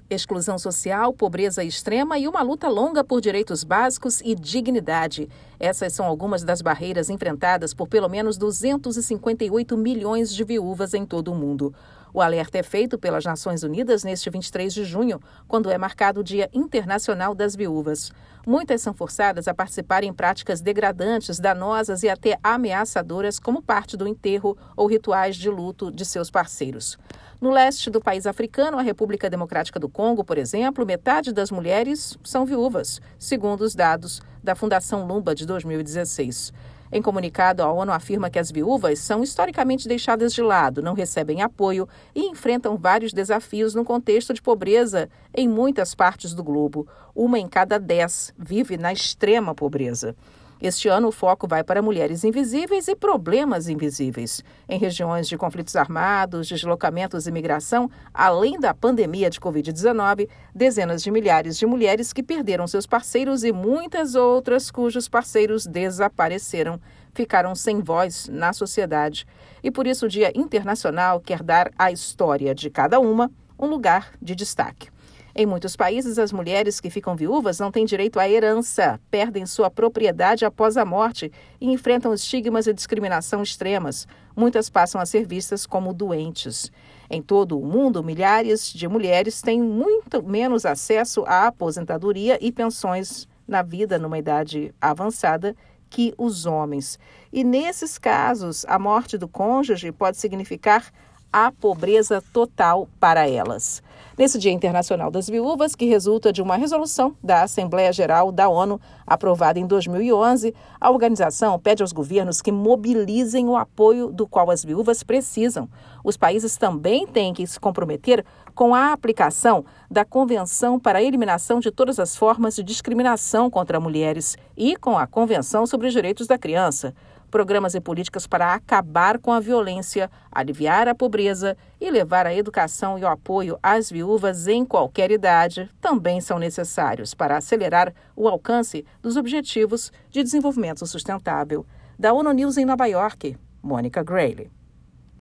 Exclusão social, pobreza extrema e uma luta longa por direitos básicos e dignidade. Essas são algumas das barreiras enfrentadas por pelo menos 258 milhões de viúvas em todo o mundo. O alerta é feito pelas Nações Unidas neste 23 de junho, quando é marcado o Dia Internacional das Viúvas. Muitas são forçadas a participar em práticas degradantes, danosas e até ameaçadoras como parte do enterro ou rituais de luto de seus parceiros. No leste do país africano, a República Democrática do Congo, por exemplo, metade das mulheres são viúvas, segundo os dados da Fundação Lumba de 2016. Em comunicado, a ONU afirma que as viúvas são historicamente deixadas de lado, não recebem apoio e enfrentam vários desafios no contexto de pobreza em muitas partes do globo. 1 em cada 10 vive na extrema pobreza. Este ano, o foco vai para mulheres invisíveis e problemas invisíveis. Em regiões de conflitos armados, deslocamentos e migração, além da pandemia de Covid-19, dezenas de milhares de mulheres que perderam seus parceiros e muitas outras cujos parceiros desapareceram, ficaram sem voz na sociedade. E por isso o Dia Internacional quer dar à história de cada uma um lugar de destaque. Em muitos países, as mulheres que ficam viúvas não têm direito à herança, perdem sua propriedade após a morte e enfrentam estigmas e discriminação extremas. Muitas passam a ser vistas como doentes. Em todo o mundo, milhares de mulheres têm muito menos acesso à aposentadoria e pensões na vida numa idade avançada que os homens. E nesses casos, a morte do cônjuge pode significar a pobreza total para elas. Nesse Dia Internacional das Viúvas, que resulta de uma resolução da Assembleia Geral da ONU, aprovada em 2011, a organização pede aos governos que mobilizem o apoio do qual as viúvas precisam. Os países também têm que se comprometer com a aplicação da Convenção para a Eliminação de Todas as Formas de Discriminação contra Mulheres e com a Convenção sobre os Direitos da Criança. Programas e políticas para acabar com a violência, aliviar a pobreza e levar a educação e o apoio às viúvas em qualquer idade também são necessários para acelerar o alcance dos Objetivos de Desenvolvimento Sustentável. Da ONU News em Nova York, Mônica Grayle.